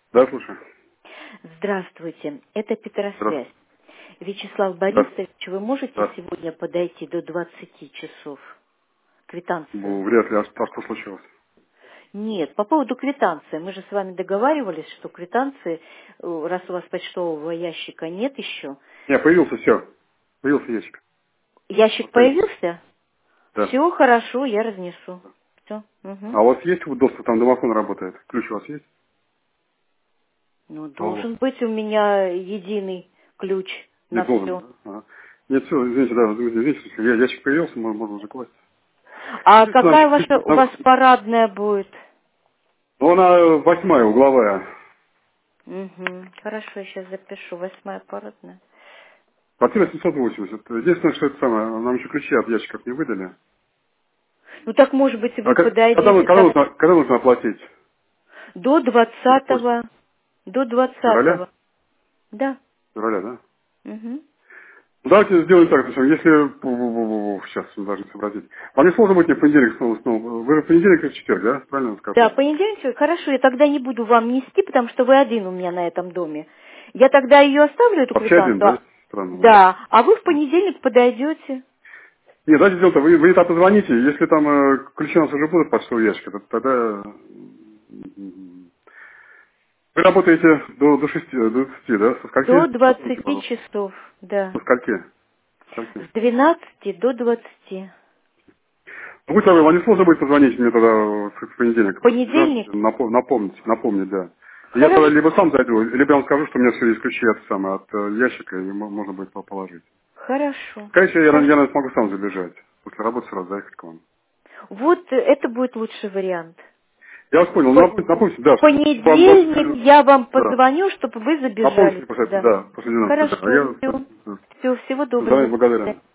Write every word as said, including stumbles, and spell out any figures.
Да, слушай. Здравствуйте, это Петросвязь. Здравствуйте. Вячеслав Да. Борисович, вы можете Да. сегодня подойти до двадцати часов? Ну, Квитанцию. вряд ли. А что а что случилось? Нет, по поводу квитанции. Мы же с вами договаривались, что квитанции, э, раз у вас почтового ящика нет еще. Не, появился, все. Появился ящик. Ящик Вот появился. появился? Да. Все хорошо, я разнесу. Все. А у вас есть вот доступ, там домофон работает? Ключ у вас есть? Ну, Алло. должен быть у меня единый ключ Не на должен, все. да? Ага. Нет, все, извините, да, извините, если я- ящик появился, можно, можно уже класть. А Видите, нам- какая ваша у вас нам- парадная будет? Ну, она восьмая, угловая. Угу. Хорошо, я сейчас запишу. Восьмая парадная. Квартира семьсот восемьдесят. Единственное, что это самое, нам еще ключи от ящиков не выдали. Ну так, может быть, А вы ка- когда, вы- подойдете когда, так нужно, когда нужно оплатить? до Через почту. двадцатого. До Февраля? двадцатого. Да. Февраля, да? Угу. Ну, давайте сделаем так, то есть, если... Сейчас, мы должны сообразить. Вам не сложно будет мне в понедельник снова, снова. Вы же в понедельник или в четверг, да? Правильно Да, сказал? понедельник. Хорошо, я тогда не буду вам нести, потому что вы один у меня на этом доме. Я тогда ее оставлю, эту Вообще один, квитанцию. да? а- Странно, Да. А вы в да. понедельник подойдете. Нет, давайте сделаем так. Вы, вы там позвоните. Если там э, ключи у нас уже будут под почтовый ящик, то тогда... м, Вы работаете до, до шести, до двадцати, да? Со скольки? До Напомните, двадцати пожалуйста. часов. Да. Со скольки? Со скольки? С двенадцати до двадцати. Ну, будь ласка, вам не сложно будет позвонить мне тогда в в понедельник. Понедельник? Напом- Напомнить, напомнить, да. Я тогда Хорошо. либо сам зайду, либо я вам скажу, что у меня все есть ключи от, самое, от э, ящика, и мо- можно будет по- положить. Хорошо. Конечно, я, я, Хорошо. наверное, смогу сам забежать. После работы сразу заехать к вам. Вот э, это будет лучший вариант. Я вас понял. В Ну, по- напомните, напомните, да, в что вам понедельник двадцать... я вам Да. позвоню, чтобы вы Напомните, забежали пожалуйста, сюда. да, после двенадцати, да. А Хорошо. я... Все. Все, всего Заранее доброго. благодарен.